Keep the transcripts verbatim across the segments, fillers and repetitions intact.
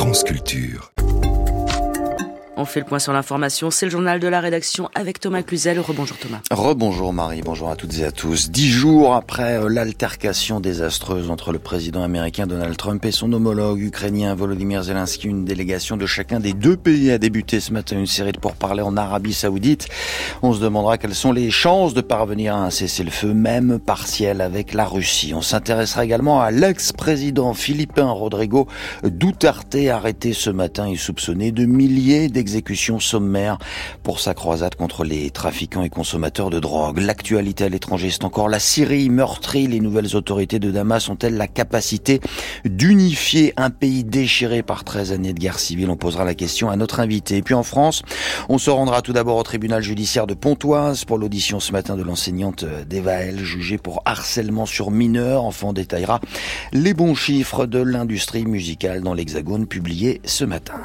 France Culture. On fait le point sur l'information, c'est le journal de la rédaction avec Thomas Cluzel. Rebonjour Thomas. Rebonjour Marie, bonjour à toutes et à tous. Dix jours après l'altercation désastreuse entre le président américain Donald Trump et son homologue ukrainien Volodymyr Zelensky, une délégation de chacun des deux pays a débuté ce matin une série de pourparlers en Arabie Saoudite. On se demandera quelles sont les chances de parvenir à un cessez-le-feu, même partiel, avec la Russie. On s'intéressera également à l'ex-président philippin Rodrigo Duterte, arrêté ce matin et soupçonné de milliers d'exécutions exécution sommaire pour sa croisade contre les trafiquants et consommateurs de drogue. L'actualité à l'étranger, c'est encore la Syrie meurtrie. Les nouvelles autorités de Damas ont-elles la capacité d'unifier un pays déchiré par treize années de guerre civile? On posera la question à notre invité. Et puis en France, on se rendra tout d'abord au tribunal judiciaire de Pontoise pour l'audition ce matin de l'enseignante d'Evaël, jugée pour harcèlement sur mineurs. Enfin, on détaillera les bons chiffres de l'industrie musicale dans l'Hexagone, publiés ce matin.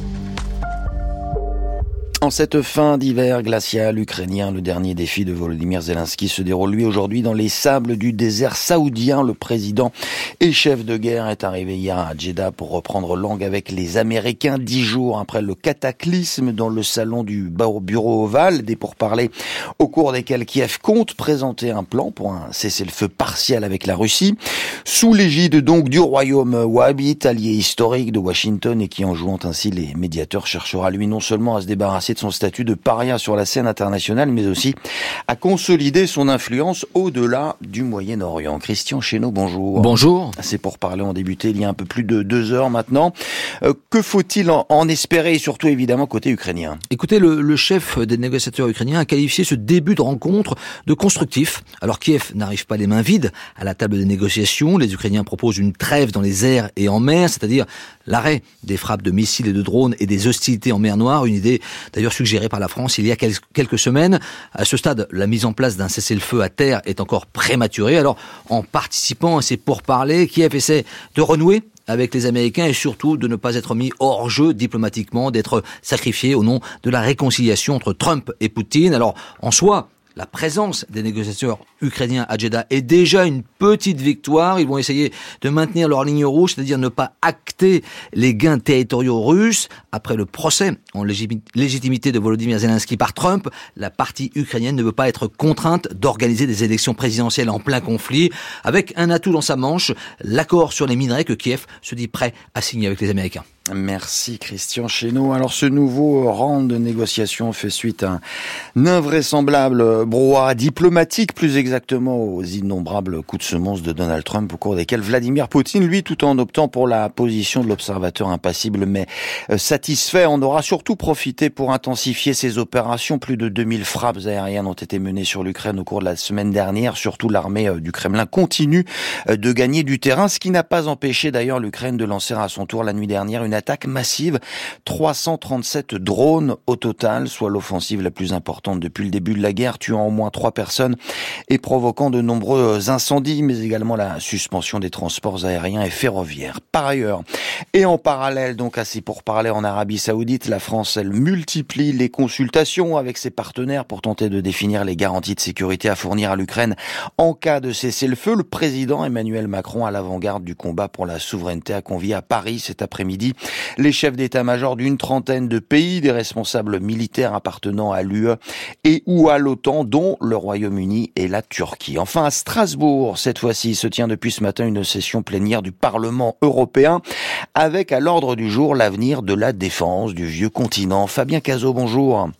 En cette fin d'hiver glacial ukrainien, le dernier défi de Volodymyr Zelensky se déroule lui aujourd'hui dans les sables du désert saoudien. Le président et chef de guerre est arrivé hier à Jeddah pour reprendre langue avec les Américains, dix jours après le cataclysme dans le salon du bureau ovale, des pourparlers au cours desquels Kiev compte présenter un plan pour un cessez-le-feu partiel avec la Russie, sous l'égide donc du royaume wahhabite, allié historique de Washington, et qui, en jouant ainsi les médiateurs, cherchera lui non seulement à se débarrasser de son statut de paria sur la scène internationale, mais aussi à consolider son influence au-delà du Moyen-Orient. Christian Chesneau, bonjour. Bonjour. C'est pour parler, on débuté il y a un peu plus de deux heures maintenant. Euh, que faut-il en, en espérer, et surtout évidemment côté ukrainien? Écoutez, le, le chef des négociateurs ukrainiens a qualifié ce début de rencontre de constructif. Alors Kiev n'arrive pas les mains vides à la table des négociations. Les Ukrainiens proposent une trêve dans les airs et en mer, c'est-à-dire l'arrêt des frappes de missiles et de drones et des hostilités en mer Noire, une idée d'ailleurs suggérée par la France il y a quelques semaines. À ce stade, la mise en place d'un cessez-le-feu à terre est encore prématurée. Alors, en participant à ces pourparlers, Kiev essaie de renouer avec les Américains et surtout de ne pas être mis hors jeu diplomatiquement, d'être sacrifié au nom de la réconciliation entre Trump et Poutine. Alors, en soi, la présence des négociateurs ukrainiens à Jeddah est déjà une petite victoire. Ils vont essayer de maintenir leur ligne rouge, c'est-à-dire ne pas acter les gains territoriaux russes. Après le procès en légitimité de Volodymyr Zelensky par Trump, la partie ukrainienne ne veut pas être contrainte d'organiser des élections présidentielles en plein conflit, avec un atout dans sa manche, l'accord sur les minerais que Kiev se dit prêt à signer avec les Américains. Merci Christian Chesneau. Alors ce nouveau round de négociations fait suite à un invraisemblable brouhaha diplomatique, plus exactement aux innombrables coups de semonce de Donald Trump, au cours desquels Vladimir Poutine, lui, tout en optant pour la position de l'observateur impassible mais satisfait, en aura surtout profité pour intensifier ses opérations. Plus de deux mille frappes aériennes ont été menées sur l'Ukraine au cours de la semaine dernière. Surtout l'armée du Kremlin continue de gagner du terrain, ce qui n'a pas empêché d'ailleurs l'Ukraine de lancer à son tour la nuit dernière une attaque massive. trois cent trente-sept drones au total, soit l'offensive la plus importante depuis le début de la guerre, tuant au moins trois personnes et provoquant de nombreux incendies, mais également la suspension des transports aériens et ferroviaires. Par ailleurs, et en parallèle donc à ces pourparlers en Arabie Saoudite, la France, elle, multiplie les consultations avec ses partenaires pour tenter de définir les garanties de sécurité à fournir à l'Ukraine en cas de cessez-le-feu. Le président Emmanuel Macron, à l'avant-garde du combat pour la souveraineté, a convié à Paris cet après-midi les chefs d'état-major d'une trentaine de pays, des responsables militaires appartenant à l'U E et ou à l'OTAN, dont le Royaume-Uni et la Turquie. Enfin, à Strasbourg, cette fois-ci, se tient depuis ce matin une session plénière du Parlement européen, avec à l'ordre du jour l'avenir de la défense du vieux continent. Fabien Cazot, bonjour. Bonjour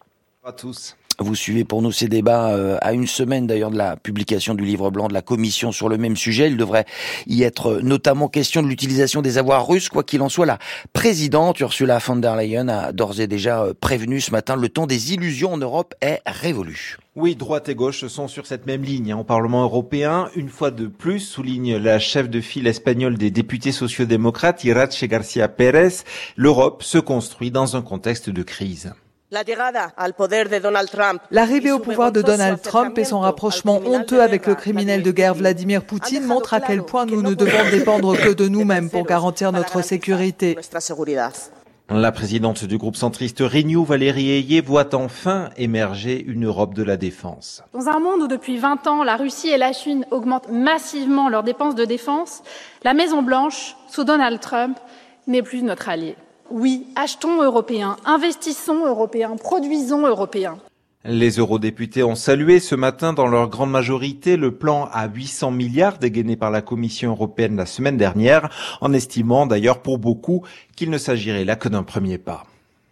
à tous. Vous suivez pour nous ces débats euh, à une semaine d'ailleurs de la publication du livre blanc de la Commission sur le même sujet. Il devrait y être notamment question de l'utilisation des avoirs russes. Quoi qu'il en soit, la présidente Ursula von der Leyen a d'ores et déjà prévenu ce matin, le temps des illusions en Europe est révolu. Oui, droite et gauche sont sur cette même ligne au Parlement européen. Une fois de plus, souligne la chef de file espagnole des députés sociodémocrates, Irache García Pérez, l'Europe se construit dans un contexte de crise. L'arrivée au pouvoir de Donald Trump et son rapprochement honteux avec le criminel de guerre Vladimir Poutine montrent à quel point nous ne devons dépendre que de nous-mêmes pour garantir notre sécurité. La présidente du groupe centriste Renew, Valérie Ayé, voit enfin émerger une Europe de la défense. Dans un monde où depuis vingt ans, la Russie et la Chine augmentent massivement leurs dépenses de défense, la Maison-Blanche, sous Donald Trump, n'est plus notre allié. Oui, achetons européen, investissons européen, produisons européen. Les eurodéputés ont salué ce matin dans leur grande majorité le plan à huit cents milliards dégainé par la Commission européenne la semaine dernière, en estimant d'ailleurs pour beaucoup qu'il ne s'agirait là que d'un premier pas.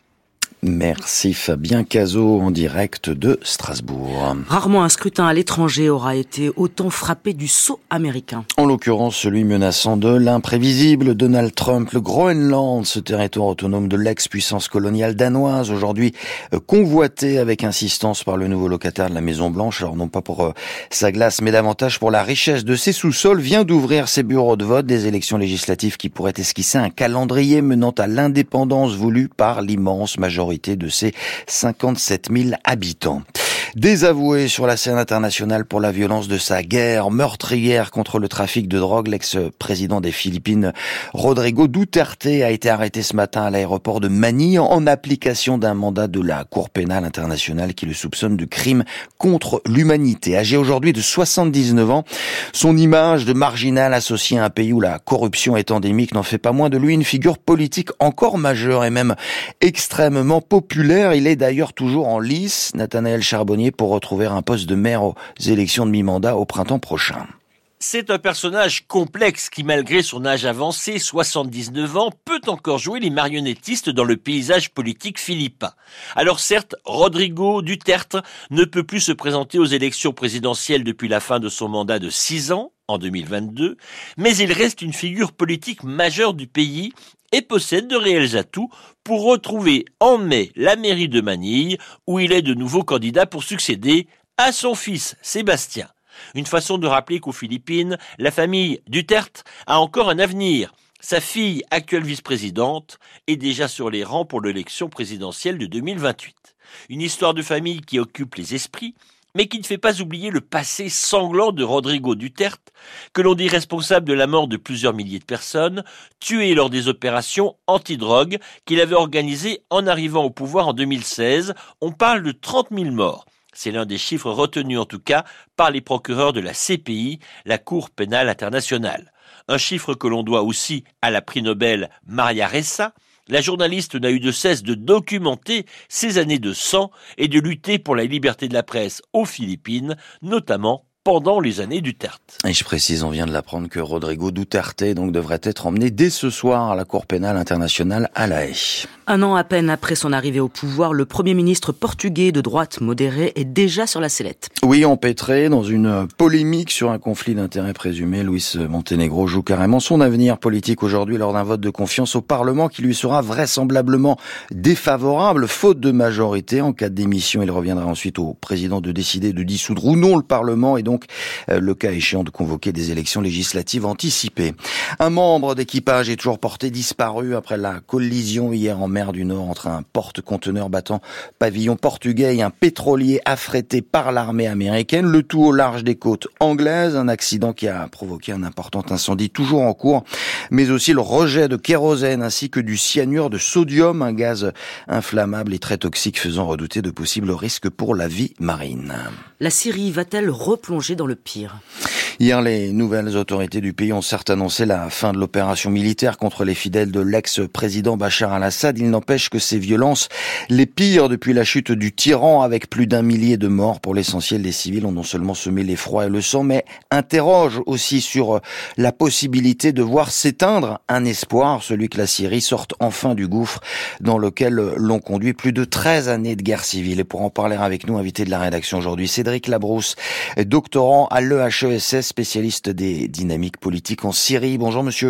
Merci Fabien Cazot en direct de Strasbourg. Rarement un scrutin à l'étranger aura été autant frappé du sceau américain. En l'occurrence, celui menaçant de l'imprévisible Donald Trump, le Groenland, ce territoire autonome de l'ex-puissance coloniale danoise, aujourd'hui convoité avec insistance par le nouveau locataire de la Maison Blanche, alors non pas pour euh, sa glace, mais davantage pour la richesse de ses sous-sols, vient d'ouvrir ses bureaux de vote des élections législatives qui pourraient esquisser un calendrier menant à l'indépendance voulue par l'immense majorité de ses cinquante-sept mille habitants. Désavoué sur la scène internationale pour la violence de sa guerre meurtrière contre le trafic de drogue, l'ex-président des Philippines, Rodrigo Duterte, a été arrêté ce matin à l'aéroport de Manille en application d'un mandat de la Cour pénale internationale qui le soupçonne de crimes contre l'humanité. Âgé aujourd'hui de soixante-dix-neuf ans, son image de marginal associé à un pays où la corruption est endémique n'en fait pas moins de lui une figure politique encore majeure et même extrêmement populaire. Il est d'ailleurs toujours en lice, Nathanaël Charbonnier, pour retrouver un poste de maire aux élections de mi-mandat au printemps prochain. C'est un personnage complexe qui, malgré son âge avancé, soixante-dix-neuf ans, peut encore jouer les marionnettistes dans le paysage politique philippin. Alors certes, Rodrigo Duterte ne peut plus se présenter aux élections présidentielles depuis la fin de son mandat de six ans, en deux mille vingt-deux, mais il reste une figure politique majeure du pays et possède de réels atouts pour retrouver en mai la mairie de Manille, où il est de nouveau candidat pour succéder à son fils Sébastien. Une façon de rappeler qu'aux Philippines, la famille Duterte a encore un avenir. Sa fille, actuelle vice-présidente, est déjà sur les rangs pour l'élection présidentielle de deux mille vingt-huit. Une histoire de famille qui occupe les esprits, mais qui ne fait pas oublier le passé sanglant de Rodrigo Duterte, que l'on dit responsable de la mort de plusieurs milliers de personnes, tuées lors des opérations anti-drogue qu'il avait organisées en arrivant au pouvoir en deux mille seize. On parle de trente mille morts. C'est l'un des chiffres retenus en tout cas par les procureurs de la C P I, la Cour pénale internationale. Un chiffre que l'on doit aussi à la prix Nobel Maria Ressa. La journaliste n'a eu de cesse de documenter ces années de sang et de lutter pour la liberté de la presse aux Philippines, notamment pendant les années Duterte. Et je précise, on vient de l'apprendre que Rodrigo Duterte donc devrait être emmené dès ce soir à la Cour pénale internationale à La Haye. Un an à peine après son arrivée au pouvoir, le Premier ministre portugais de droite modérée est déjà sur la sellette. Oui, empêtré dans une polémique sur un conflit d'intérêts présumé, Luis Montenegro joue carrément son avenir politique aujourd'hui lors d'un vote de confiance au Parlement qui lui sera vraisemblablement défavorable, faute de majorité. En cas de démission, il reviendra ensuite au président de décider de dissoudre ou non le Parlement et donc le cas échéant de convoquer des élections législatives anticipées. Un membre d'équipage est toujours porté disparu après la collision hier en mer du Nord entre un porte-conteneur battant pavillon portugais et un pétrolier affrété par l'armée américaine, le tout au large des côtes anglaises. Un accident qui a provoqué un important incendie toujours en cours, mais aussi le rejet de kérosène ainsi que du cyanure de sodium, un gaz inflammable et très toxique faisant redouter de possibles risques pour la vie marine. La Syrie va-t-elle replonger dans le pire ? Hier, les nouvelles autorités du pays ont certes annoncé la fin de l'opération militaire contre les fidèles de l'ex-président Bachar al-Assad. Il n'empêche que ces violences, les pires depuis la chute du tyran, avec plus d'un millier de morts pour l'essentiel des civils, ont non seulement semé l'effroi et le sang, mais interrogent aussi sur la possibilité de voir s'éteindre un espoir, celui que la Syrie sorte enfin du gouffre dans lequel l'on conduit plus de treize années de guerre civile. Et pour en parler avec nous, invité de la rédaction aujourd'hui, Cédric Labrousse, doctorant à l'E H E S S, spécialiste des dynamiques politiques en Syrie. Bonjour monsieur.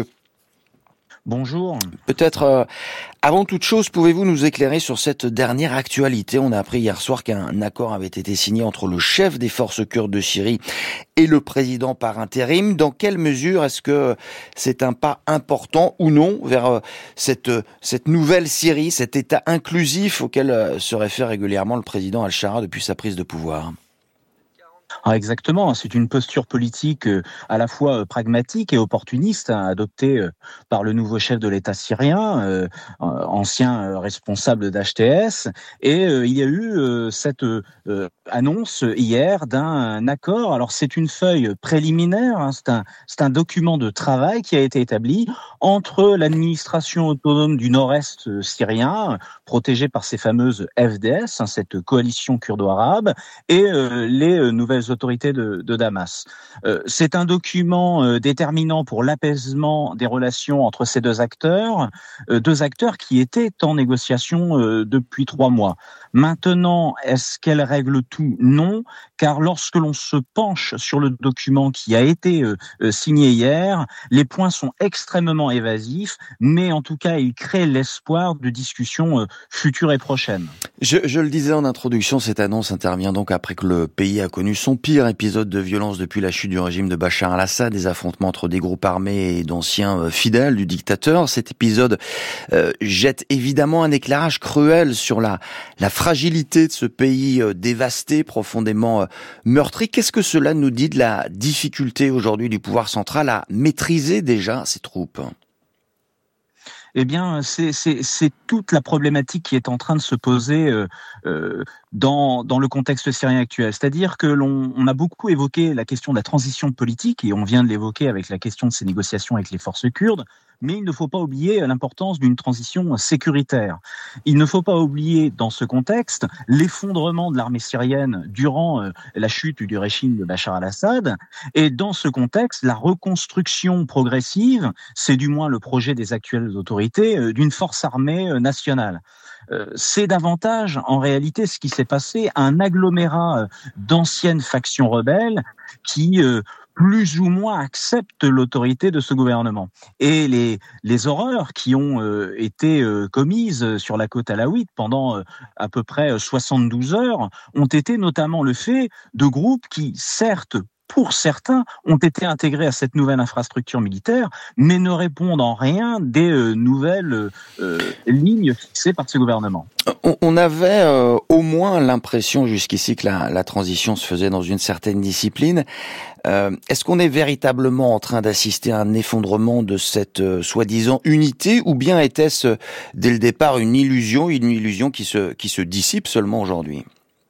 Bonjour. Peut-être, euh, avant toute chose, pouvez-vous nous éclairer sur cette dernière actualité ? On a appris hier soir qu'un accord avait été signé entre le chef des forces kurdes de Syrie et le président par intérim. Dans quelle mesure est-ce que c'est un pas important ou non vers euh, cette, cette nouvelle Syrie, cet État inclusif auquel euh, se réfère régulièrement le président Al-Shara depuis sa prise de pouvoir ? Ah, exactement, c'est une posture politique euh, à la fois euh, pragmatique et opportuniste, hein, adoptée euh, par le nouveau chef de l'État syrien, euh, euh, ancien euh, responsable d'H T S. Et euh, il y a eu euh, cette euh, annonce hier d'un accord. Alors c'est une feuille préliminaire, hein, c'est un, c'est un document de travail qui a été établi entre l'administration autonome du nord-est euh, syrien, protégée par ces fameuses F D S, hein, cette coalition kurdo-arabe, et euh, les euh, nouvelles autorités de, de Damas. Euh, c'est un document euh, déterminant pour l'apaisement des relations entre ces deux acteurs, euh, deux acteurs qui étaient en négociation euh, depuis trois mois. Maintenant, est-ce qu'elle règle tout ? Non, car lorsque l'on se penche sur le document qui a été euh, euh, signé hier, les points sont extrêmement évasifs, mais en tout cas, il crée l'espoir de discussions euh, futures et prochaines. Je, je le disais en introduction, cette annonce intervient donc après que le pays a connu son pire épisode de violence depuis la chute du régime de Bachar al-Assad, des affrontements entre des groupes armés et d'anciens fidèles du dictateur. Cet épisode euh, jette évidemment un éclairage cruel sur la, la fragilité de ce pays euh, dévasté, profondément euh, meurtri. Qu'est-ce que cela nous dit de la difficulté aujourd'hui du pouvoir central à maîtriser déjà ses troupes ? Eh bien, c'est, c'est, c'est toute la problématique qui est en train de se poser euh, euh, dans, dans le contexte syrien actuel. C'est-à-dire que l'on on a beaucoup évoqué la question de la transition politique, et on vient de l'évoquer avec la question de ces négociations avec les forces kurdes, mais il ne faut pas oublier l'importance d'une transition sécuritaire. Il ne faut pas oublier, dans ce contexte, l'effondrement de l'armée syrienne durant euh, la chute du régime de Bachar al-Assad, et dans ce contexte, la reconstruction progressive, c'est du moins le projet des actuelles autorités, euh, d'une force armée euh, nationale. Euh, c'est davantage, en réalité, ce qui s'est passé, un agglomérat euh, d'anciennes factions rebelles qui... Euh, plus ou moins acceptent l'autorité de ce gouvernement. Et les, les horreurs qui ont euh, été euh, commises sur la côte alaouite pendant euh, à peu près soixante-douze heures ont été notamment le fait de groupes qui, certes, pour certains, ont été intégrés à cette nouvelle infrastructure militaire, mais ne répondent en rien des euh, nouvelles euh, lignes fixées par ce gouvernement. On avait euh, au moins l'impression jusqu'ici que la, la transition se faisait dans une certaine discipline. Euh, est-ce qu'on est véritablement en train d'assister à un effondrement de cette euh, soi-disant unité, ou bien était-ce dès le départ une illusion, une illusion qui se, qui se dissipe seulement aujourd'hui ?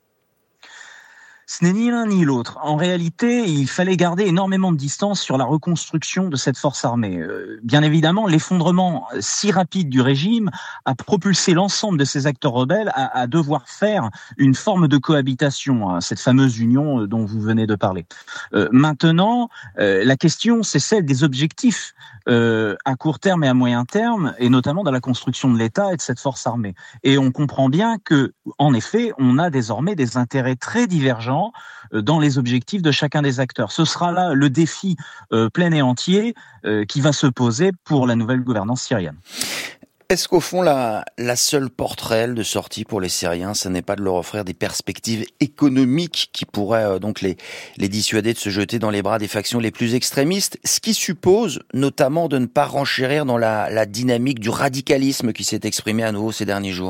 Ce n'est ni l'un ni l'autre. En réalité, il fallait garder énormément de distance sur la reconstruction de cette force armée. Euh, bien évidemment, l'effondrement si rapide du régime a propulsé l'ensemble de ces acteurs rebelles à, à devoir faire une forme de cohabitation, hein, cette fameuse union dont vous venez de parler. Euh, maintenant, euh, la question, c'est celle des objectifs euh, à court terme et à moyen terme, et notamment dans la construction de l'État et de cette force armée. Et on comprend bien que, en effet, on a désormais des intérêts très divergents dans les objectifs de chacun des acteurs. Ce sera là le défi euh, plein et entier euh, qui va se poser pour la nouvelle gouvernance syrienne. Est-ce qu'au fond, la, la seule porte réelle de sortie pour les Syriens, ce n'est pas de leur offrir des perspectives économiques qui pourraient euh, donc les, les dissuader de se jeter dans les bras des factions les plus extrémistes, ce qui suppose notamment de ne pas renchérir dans la, la dynamique du radicalisme qui s'est exprimé à nouveau ces derniers jours ?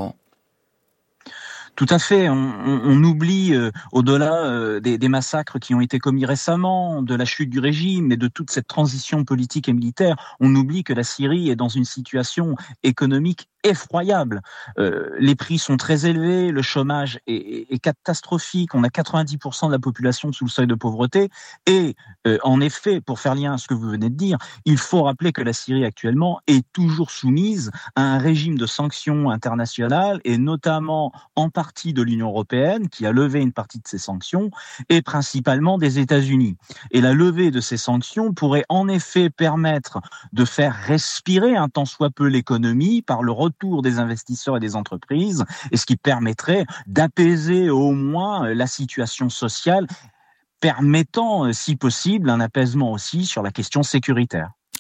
Tout à fait. On, on, on oublie, euh, au-delà euh, des, des massacres qui ont été commis récemment, de la chute du régime et de toute cette transition politique et militaire, on oublie que la Syrie est dans une situation économique effroyable. Euh, les prix sont très élevés, le chômage est, est, est catastrophique, on a quatre-vingt-dix pour cent de la population sous le seuil de pauvreté, et euh, en effet, pour faire lien à ce que vous venez de dire, il faut rappeler que la Syrie actuellement est toujours soumise à un régime de sanctions internationales, et notamment en partie de l'Union européenne, qui a levé une partie de ces sanctions, et principalement des États-Unis. Et la levée de ces sanctions pourrait en effet permettre de faire respirer un tant soit peu l'économie par le retour des investisseurs et des entreprises, et ce qui permettrait d'apaiser au moins la situation sociale, permettant, si possible, un apaisement aussi sur la question sécuritaire.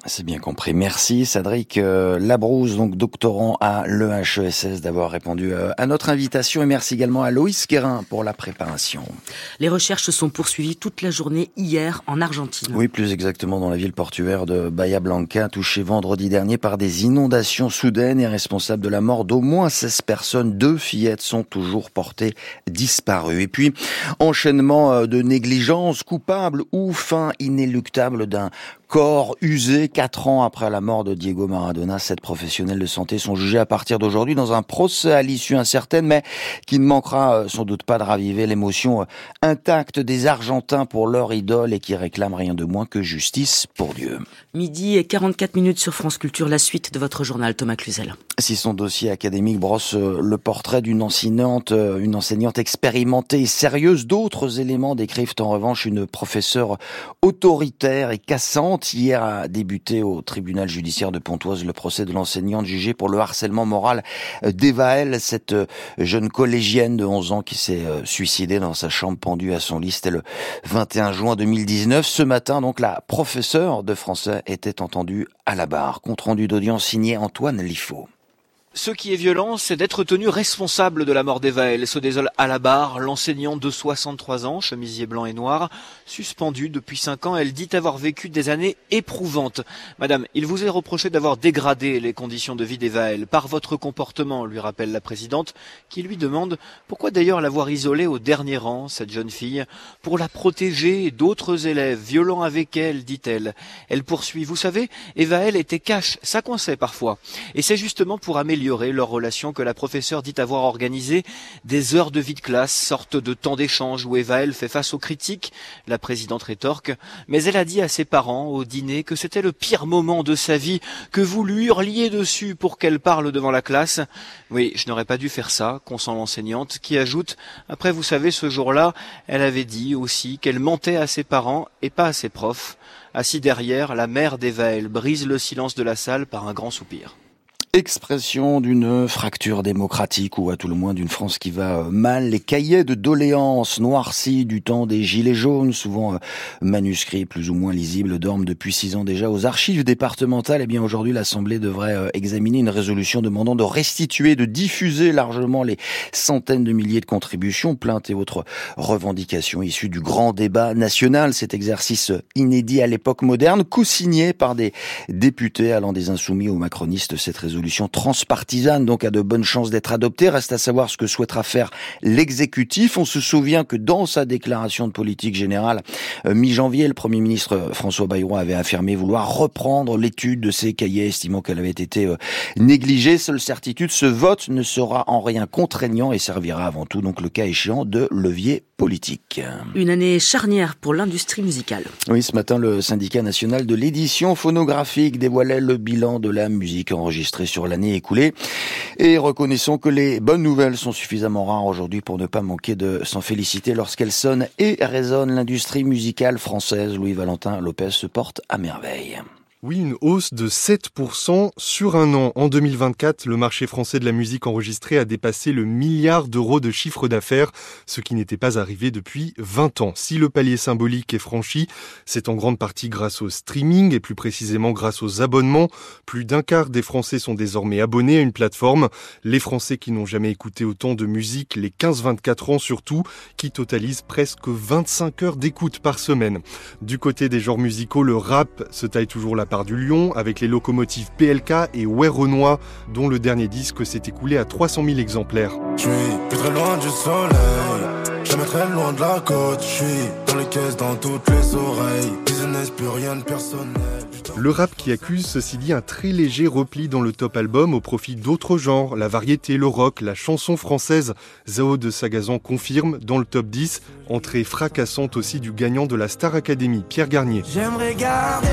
C'est bien compris. Merci Cédric Labrousse, donc doctorant à l'E H E S S, d'avoir répondu à notre invitation, et merci également à Loïs Guérin pour la préparation. Les recherches se sont poursuivies toute la journée hier en Argentine. Oui, plus exactement dans la ville portuaire de Bahia Blanca, touchée vendredi dernier par des inondations soudaines et responsable de la mort d'au moins seize personnes. Deux fillettes sont toujours portées disparues. Et puis, enchaînement de négligences coupables ou fin inéluctable d'un corps usé. Quatre ans après la mort de Diego Maradona, sept professionnels de santé sont jugés à partir d'aujourd'hui dans un procès à l'issue incertaine, mais qui ne manquera sans doute pas de raviver l'émotion intacte des Argentins pour leur idole et qui réclament rien de moins que justice pour Dieu. Midi et quarante-quatre minutes sur France Culture, la suite de votre journal, Thomas Cluzel. Si son dossier académique brosse le portrait d'une enseignante, une enseignante expérimentée et sérieuse, d'autres éléments décrivent en revanche une professeure autoritaire et cassante. Hier a débuté au tribunal judiciaire de Pontoise le procès de l'enseignante jugée pour le harcèlement moral d'Evaël, cette jeune collégienne de onze ans qui s'est suicidée dans sa chambre pendue à son lit. C'était le vingt et un juin deux mille dix-neuf. Ce matin, donc, la professeure de français était entendue à la barre. Compte rendu d'audience signé Antoine Liffaut. Ce qui est violent, c'est d'être tenu responsable de la mort d'Evaël, se désole à la barre l'enseignante de soixante-trois ans, chemisier blanc et noir, suspendue depuis cinq ans. Elle dit avoir vécu des années éprouvantes. Madame, il vous est reproché d'avoir dégradé les conditions de vie d'Evaël par votre comportement, lui rappelle la présidente, qui lui demande pourquoi d'ailleurs l'avoir isolée au dernier rang, cette jeune fille, pour la protéger d'autres élèves violents avec elle, dit-elle. Elle poursuit, vous savez, Evaël était cash, ça coinçait parfois. Et c'est justement pour améliorer leur relation que la professeure dit avoir organisé des heures de vie de classe, sorte de temps d'échange où Evaël fait face aux critiques. La présidente rétorque, mais elle a dit à ses parents au dîner que c'était le pire moment de sa vie, que vous lui hurliez dessus pour qu'elle parle devant la classe. Oui, je n'aurais pas dû faire ça, consent l'enseignante, qui ajoute, après vous savez, ce jour-là, elle avait dit aussi qu'elle mentait à ses parents et pas à ses profs. Assis derrière, la mère d'Evaël brise le silence de la salle par un grand soupir. Expression d'une fracture démocratique ou à tout le moins d'une France qui va mal. Les cahiers de doléances noircis du temps des Gilets jaunes, souvent manuscrits plus ou moins lisibles, dorment depuis six ans déjà aux archives départementales. Et bien aujourd'hui, l'Assemblée devrait examiner une résolution demandant de restituer, de diffuser largement les centaines de milliers de contributions, plaintes et autres revendications issues du grand débat national. Cet exercice inédit à l'époque moderne, co-signé par des députés allant des Insoumis aux macronistes. Cette résolution transpartisane donc a de bonnes chances d'être adoptée. Reste à savoir ce que souhaitera faire l'exécutif. On se souvient que dans sa déclaration de politique générale euh, mi-janvier, le Premier ministre François Bayrou avait affirmé vouloir reprendre l'étude de ces cahiers, estimant qu'elle avait été euh, négligée. Seule certitude, ce vote ne sera en rien contraignant et servira avant tout, donc le cas échéant, de levier politique. Une année charnière pour l'industrie musicale. Oui, ce matin, le syndicat national de l'édition phonographique dévoilait le bilan de la musique enregistrée sur l'année écoulée. Et reconnaissons que les bonnes nouvelles sont suffisamment rares aujourd'hui pour ne pas manquer de s'en féliciter lorsqu'elles sonnent et résonnent. L'industrie musicale française, Louis-Valentin Lopez, se porte à merveille. Oui, une hausse de sept pour cent sur un an. En deux mille vingt-quatre, le marché français de la musique enregistrée a dépassé le milliard d'euros de chiffre d'affaires, ce qui n'était pas arrivé depuis vingt ans. Si le palier symbolique est franchi, c'est en grande partie grâce au streaming et plus précisément grâce aux abonnements. Plus d'un quart des Français sont désormais abonnés à une plateforme. Les Français qui n'ont jamais écouté autant de musique, les quinze vingt-quatre ans surtout, qui totalisent presque vingt-cinq heures d'écoute par semaine. Du côté des genres musicaux, le rap se taille toujours la part du lion avec les locomotives P L K et Ouais Renoir, dont le dernier disque s'est écoulé à trois cent mille exemplaires. Je suis plus très loin du soleil, jamais très loin de la côte, je suis dans les caisses, dans toutes les oreilles, business, plus rien de personnel. Le rap qui accuse, ceci dit, un très léger repli dans le top album au profit d'autres genres, la variété, le rock, la chanson française. Zao de Sagazan confirme dans le top dix, entrée fracassante aussi du gagnant de la Star Academy, Pierre Garnier. J'aimerais garder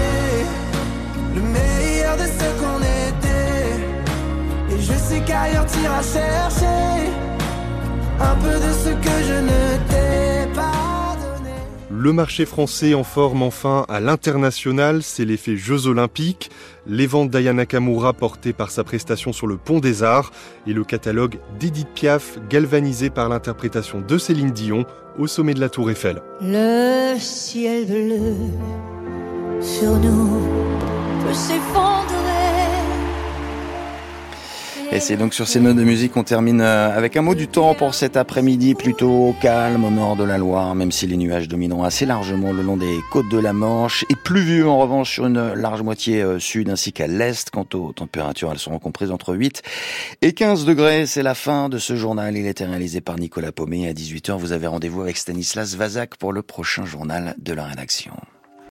le meilleur de ce qu'on était, et je sais qu'ailleurs t'iras chercher un peu de ce que je ne t'ai pas donné. Le marché français en forme enfin à l'international, c'est l'effet Jeux Olympiques, les ventes d'Aya Nakamura portées par sa prestation sur le Pont des Arts et le catalogue d'Edith Piaf galvanisé par l'interprétation de Céline Dion au sommet de la Tour Eiffel. Le ciel bleu sur nous peut peut s'effondrer. Et c'est donc sur ces notes de musique qu'on termine avec un mot du temps pour cet après-midi plutôt calme au nord de la Loire, même si les nuages domineront assez largement le long des côtes de la Manche et pluvieux en revanche sur une large moitié sud ainsi qu'à l'est. Quant aux températures, elles seront comprises entre huit et quinze degrés. C'est la fin de ce journal. Il était réalisé par Nicolas Paumé. À dix-huit heures, vous avez rendez-vous avec Stanislas Vazak pour le prochain journal de la rédaction.